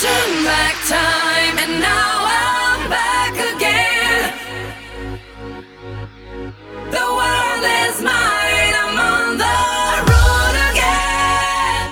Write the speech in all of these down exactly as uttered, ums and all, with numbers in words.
turn back time, and now I'm back again. The world is mine, I'm on the road again.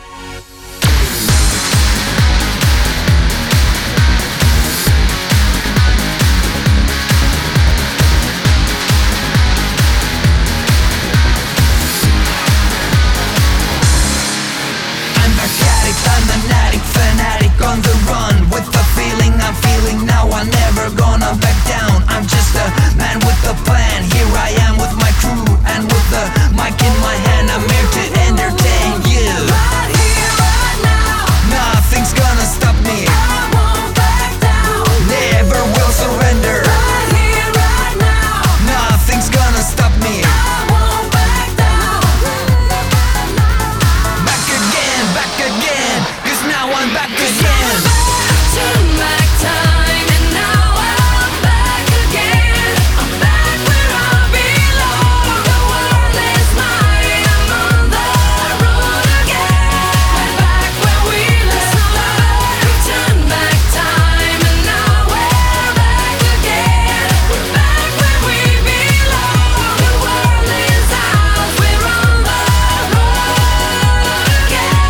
I'm back at it, I'm an addict, fanatic on the run. With the feeling I'm feeling now, I'm never gonna back down. I'm just a man with a plan, here I am with my crew. And with the mic in my hand, I'm here to entertain you. Right here, right now, Nothing's gonna stop me, I won't back down. never will surrender. Right here, right now, Nothing's gonna stop me. I won't back down. Back again, back again, cause now I'm back again. Turn back time, and now I'm back again. I'm back where I belong. The world is mine, I'm on the road again. Back where we belong. Turn back time, and now we're back again. We're back where we belong. The world is ours, we're on the road again.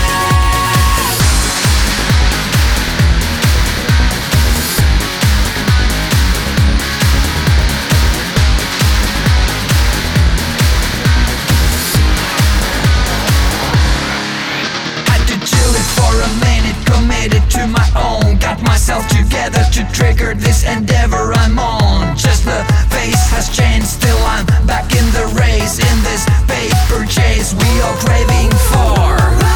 Had to chill it for a minute, committed to my own. Got myself together to trigger this endeavor I'm on. Just the face has changed, still I'm back in the race. In this paper chase we are craving for.